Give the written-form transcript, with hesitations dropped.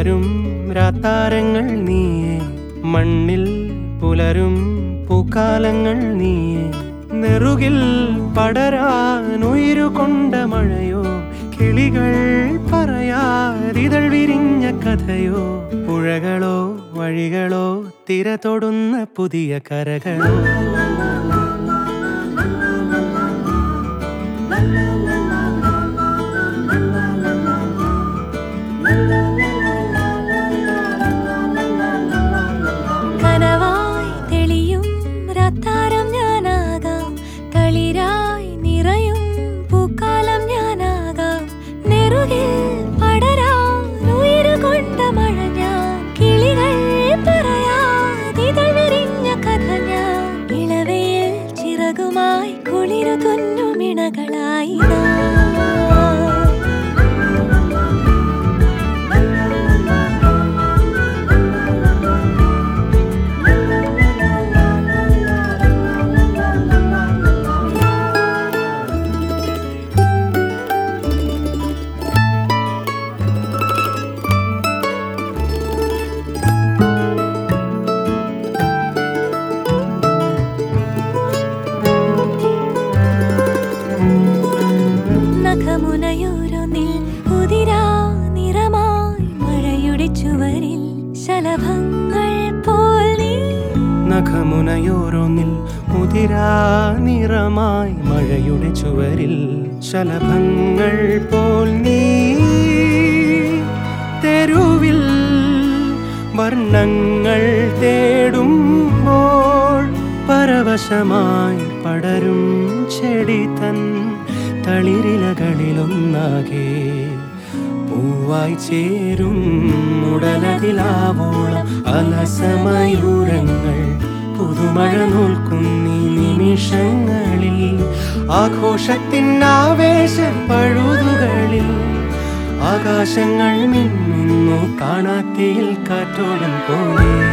ഉണരും രാത്താരങ്ങൾ നീയേ, മണ്ണിൽ പുലരും പൂക്കാലങ്ങൾ നീയേ. നെറുകിൽ പടരാൻ ഉയരുകൊണ്ട മഴയോ, കിളികൾ പറയാതിതൾ വിരിഞ്ഞ കഥയോ. പുഴകളോ വഴികളോ തിര തൊടുന്ന പുതിയ കരകളോ. കനവായി തെളിയും രാത്താരം ഞാനാകാം, കളിരായി നിറയും പൂക്കാലം ഞാനാകാം. നെറുകിൽ പടരാൻ ഉയരുകൊണ്ട മഴ ഞാൻ, കിളികൾ പറയാതിതൾ വിരിഞ്ഞ കഥ ഞാൻ. ഇളവയിൽ ചിറകുമായി കുളിരു തുന്നുമിണകളായി നഖമുനയോരോന്നിൽ ഉതിരാ നിറമായി മഴയുടെ ചുവരിൽ ശലഭങ്ങൾ പോൽ നീ. നഖമുനയോരോന്നിൽ ഉതിരാ നിറമായി മഴയുടെ ചുവരിൽ ശലഭങ്ങൾ പോൽ നീ. തെരുവിൽ വർണ്ണങ്ങൾ തേടുമ്പോൾ പരവശമായി പടരും ചെടി തൻ തളിരിലകളിലൊന്നാകെ പൂവായി ചേരും ഉടലതിലാവോളം അലസമയൂരങ്ങൾ പുതുമഴ നോൽക്കുന്നീ നിമിഷങ്ങളിൽ. ആഘോഷത്തിൻ ആവേശ പഴുതുകളിൽ ആകാശങ്ങൾ മിന്നുന്നു കാണാത്തിയിൽ കാറ്റോളം പോലെ.